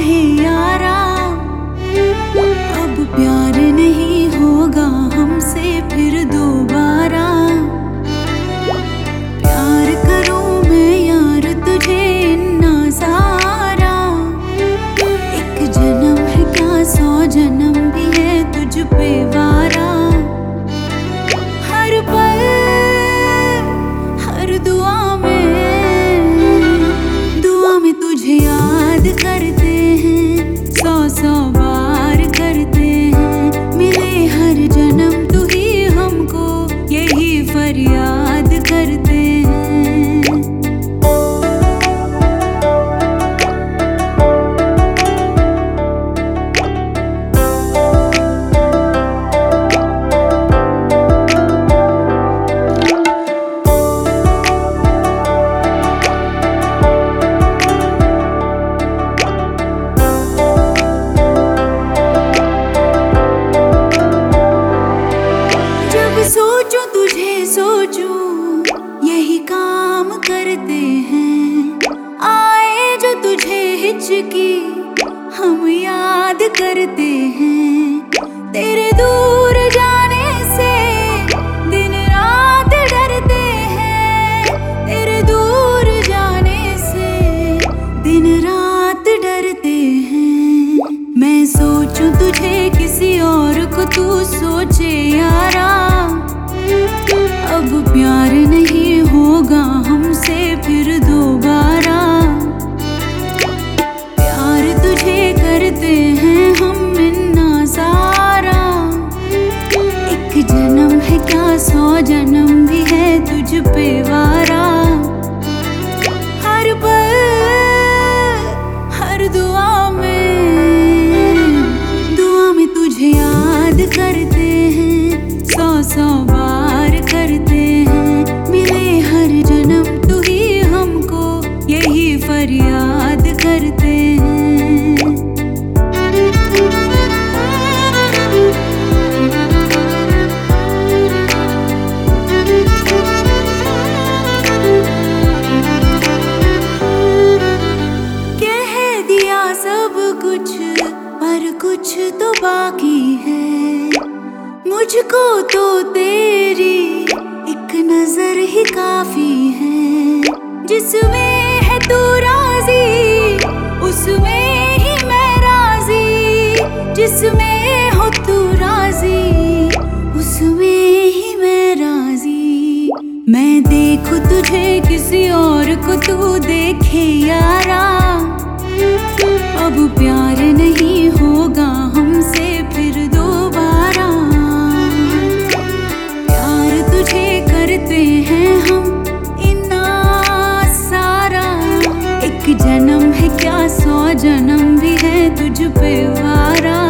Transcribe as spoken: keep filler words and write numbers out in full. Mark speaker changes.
Speaker 1: है यारा, अब प्यार नहीं होगा हमसे फिर दोबारा। प्यार करूं मैं यार तुझे इन्ना सारा, एक जन्म है क्या सौ जन्म भी है तुझ पे वारा। हर पल हर दुआ में दुआ में तुझे याद करते हैं, सौ सौ बार करते हैं। मिले हर जन्म तू ही हमको यही फरियाद करते हैं। सोचूं तुझे सोचूं यही काम करते हैं। आए जो तुझे हिचकी हम याद करते हैं। तेरे दूर जाने से दिन रात डरते हैं। तेरे दूर जाने से दिन रात डरते हैं। मैं सोचूं तुझे किसी और को तू सोचे यारा, अब प्यार नहीं होगा हमसे फिर दोबारा। प्यार तुझे करते हैं हम इन्ना सारा, एक जन्म है क्या सौ जन्म भी है तुझ पे वारा। हर पल हर दुआ में दुआ में तुझे याद करते हैं, सौ सौ बार करते हैं। मिले हर जन्म तू ही हमको यही फरियाद करते हैं। कह दिया सब कुछ पर कुछ तो बाकी है। मुझको तो तेरी एक नजर ही काफी है। जिसमें है तू राजी उसमें ही मैं राजी। जिसमें हो तू राजी उसमें ही मैं राजी। मैं देखूं तुझे किसी और को तू देखे यारा, अब प्यार नहीं होगा हमसे फिर दोबारा। प्यार तुझे करते हैं हम इन्ना सारा, एक जन्म है क्या सौ जन्म भी है तुझ पे वारा।